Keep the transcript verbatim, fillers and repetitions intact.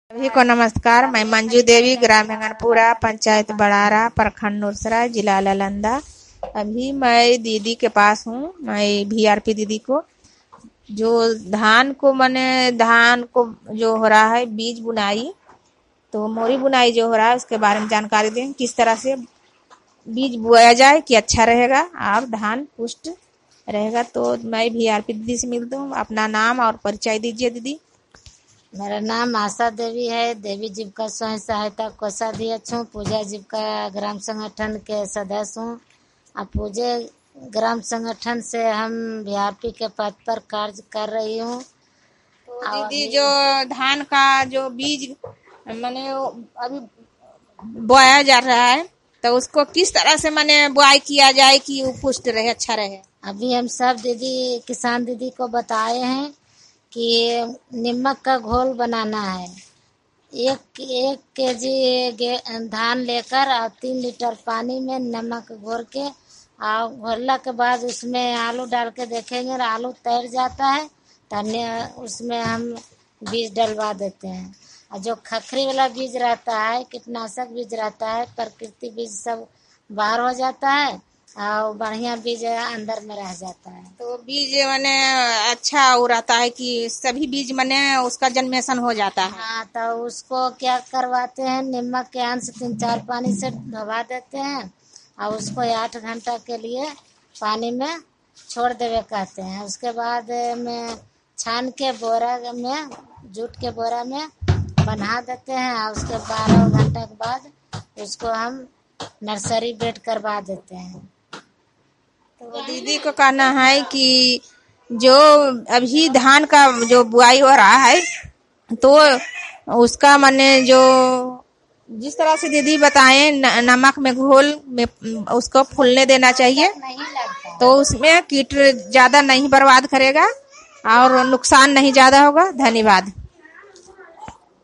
सभी को नमस्कार। मैं मंजू देवी, ग्राम हेंगनपुरा, पंचायत बड़ारा, प्रखंड नूरसराय, जिला नालंदा। अभी मैं दीदी के पास हूँ। मैं वीआरपी दीदी को जो धान को मैंने धान को जो हो रहा है बीज बुनाई, तो मोरी बुनाई जो हो रहा है उसके बारे में जानकारी दें, किस तरह से बीज बोया जाए कि अच्छा रहेगा और धान पुष्ट रहेगा। तो मैं वीआरपी दीदी से मिलती हूँ। अपना नाम और परिचय दीजिए दीदी। मेरा नाम आशा देवी है। देवी जीविका स्वयं सहायता कोषाध्यक्ष हूँ। पूजा जीविका ग्राम संगठन के सदस्य हूँ। अब पूजे ग्राम संगठन से हम वीआरपी के पद पर कार्य कर रही हूँ। तो दीदी जो धान का जो बीज मैंने अभी बोया जा रहा है, तो उसको किस तरह से मैंने बुआई किया जाए कि वो पुष्ट रहे, अच्छा रहे। अभी हम सब दीदी किसान दीदी को बताए हैं कि नमक का घोल बनाना है। एक एक के जी धान लेकर और तीन लीटर पानी में नमक घोल के और घोलने के बाद उसमें आलू डाल के देखेंगे और आलू तैर जाता है तो उसमें हम बीज डलवा देते हैं। और जो खखरी वाला बीज रहता है, कीटनाशक बीज रहता है, प्रकृति बीज सब बाहर हो जाता है और बढ़िया बीज अंदर में रह जाता है। तो बीज मैंने अच्छा वो रहता है कि सभी बीज मैंने उसका जन्मेशन हो जाता है। हाँ, तो उसको क्या करवाते हैं, नमक के अंश तीन चार पानी से धोवा देते हैं और उसको आठ घंटा के लिए पानी में छोड़ देवे कहते हैं। उसके बाद में छान के बोरा में जूट के बोरा में बना देते हैं और उसके बारह घंटा के बाद उसको हम नर्सरी बेड करवा देते हैं। तो दीदी को कहना है कि जो अभी धान का जो बुआई हो रहा है, तो उसका मैंने जो जिस तरह से दीदी बताएं नमक में घोल में उसको फूलने देना चाहिए, तो उसमें कीट ज्यादा नहीं बर्बाद करेगा और नुकसान नहीं ज्यादा होगा। धन्यवाद।